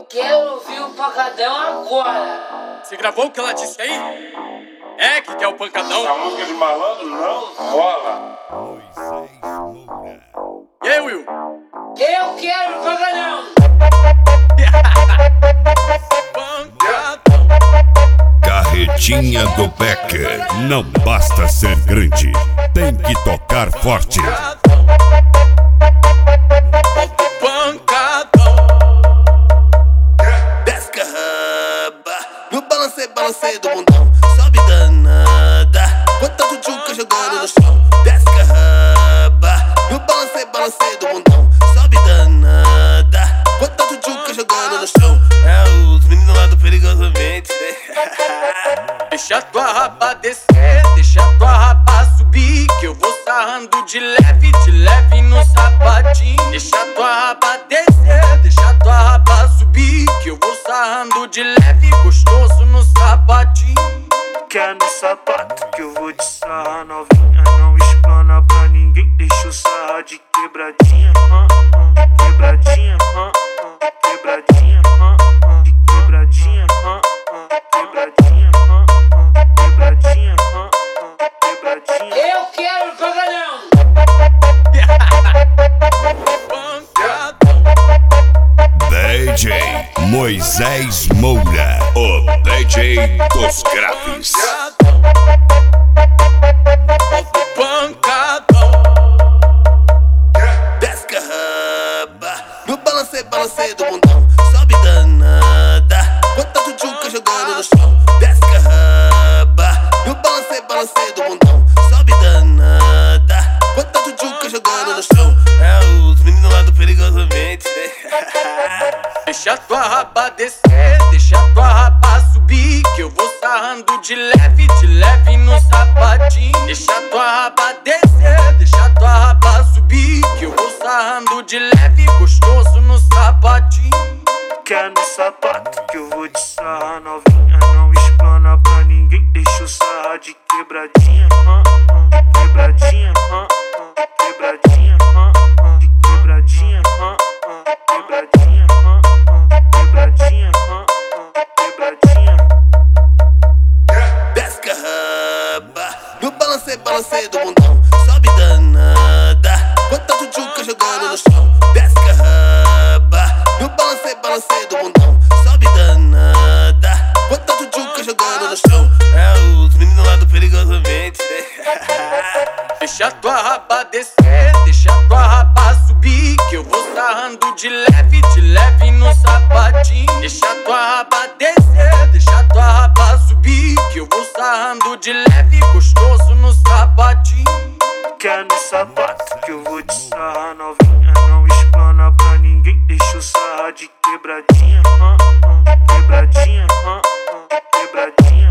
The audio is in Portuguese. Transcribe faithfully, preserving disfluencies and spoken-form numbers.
quero ouvir o pancadão agora. Você gravou o que ela disse aí? É que quer o pancadão? Essa música de malandro não rola. E aí, Will? Eu quero o pancadão. Pancadão. Carretinha do Becker. Não basta ser grande, tem que tocar forte. Pancadão. Desce raba, no balancei, balancei do bundão. Sobe danada, bota o tchuca jogando no chão. Desce raba, no balancei, balancei do bundão. Sobe danada, bota o tchuca jogando no chão. É os meninos lá do Perigosamente, né? Deixa tua raba descer, deixa tua raba subir, que eu vou sarrando de leve, de leve no sapatinho. Deixa tua raba descer, deixa tua raba subir, que eu vou sarrando de leve, gostoso no sapatinho. Quer no sapato que eu vou te sarrar novinha. Não explana pra ninguém, deixa eu sarrar de quebradinha, uh, uh, de quebradinha, uh, uh, de quebradinha, uh, uh, de quebradinha, uh, uh, de quebradinha, uh, uh, de quebradinha, uh, uh, de quebradinha. Eu quero o pancadão. Pancadão. D J Moisés Moura, o D J dos graves. Pancadão. Desce raba, no balancei, balancei do bundão. Sobe danada, bota o tchuca jogando no chão. Desce raba, no balancei, balancei do bundão. Sobe danada, bota o tchuca jogando no chão. É os meninos lá do Perigosamente, né? Deixa tua raba descer, deixa tua raba subir, que eu vou sarrando de leve, de leve no sapatinho. Deixa tua raba descer, deixa tua raba subir, que eu vou sarrando de leve, gostoso no sapatinho. Quer no sapato que eu vou te sarrar novinha. Não explana pra ninguém, deixa eu sarrar de quebradinha, uh, uh, de quebradinha, uh, uh, de quebradinha, uh, uh, de quebradinha, uh, uh, de quebradinha, uh, uh, de quebradinha, uh, uh, de quebradinha. Desce raba, no balancei, balancei do bundão. Sobe danada, bota o tchuca jogando no chão. Desce raba, no balancei, balancei do bundão. Sobe danada, bota o tchuca jogando no chão. É os meninos lá do Perigosamente, né? Deixa tua raba descer, deixa tua raba subir, que eu vou sarrando de leve, de leve no sapatinho. Deixa tua raba descer, deixa tua raba subir, que eu vou sarrando de leve, gostoso no sapatinho. Quer no sapato que eu vou te sarrar novinha. Não explana pra ninguém, deixa eu sarrar de quebradinha, uh, uh, de quebradinha, uh, uh, de quebradinha.